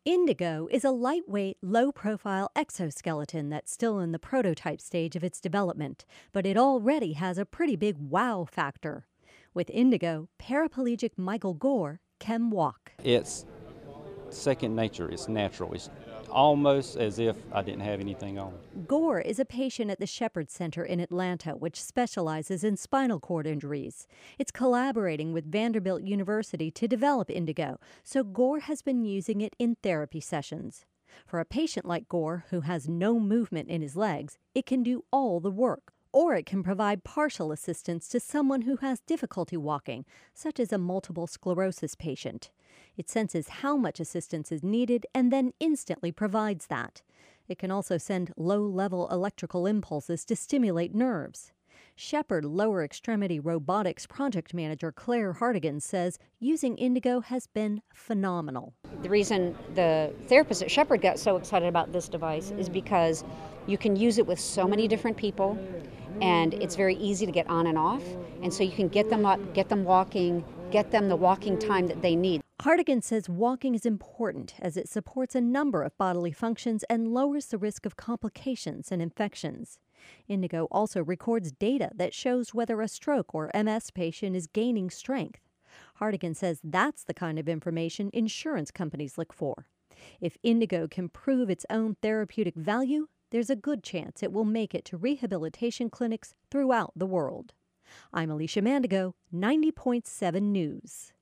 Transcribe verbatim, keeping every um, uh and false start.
Indigo is a lightweight, low-profile exoskeleton that's still in the prototype stage of its development, but it already has a pretty big wow factor. With Indigo, paraplegic Michael Gore can walk. It's second nature. It's natural. It's almost as if I didn't have anything on. Gore is a patient at the Shepherd Center in Atlanta, which specializes in spinal cord injuries. It's collaborating with Vanderbilt University to develop Indigo, so Gore has been using it in therapy sessions. For a patient like Gore, who has no movement in his legs, it can do all the work. Or it can provide partial assistance to someone who has difficulty walking, such as a multiple sclerosis patient. It senses how much assistance is needed and then instantly provides that. It can also send low-level electrical impulses to stimulate nerves. Shepherd Lower Extremity Robotics Project Manager Claire Hartigan says using Indigo has been phenomenal. The reason the therapists at Shepherd got so excited about this device is because you can use it with so many different people, and it's very easy to get on and off, and so you can get them up, get them walking, get them the walking time that they need. Hartigan says walking is important as it supports a number of bodily functions and lowers the risk of complications and infections. Indigo also records data that shows whether a stroke or M S patient is gaining strength. Hartigan says that's the kind of information insurance companies look for. If Indigo can prove its own therapeutic value, there's a good chance it will make it to rehabilitation clinics throughout the world. I'm Alicia Mandigo, ninety point seven News.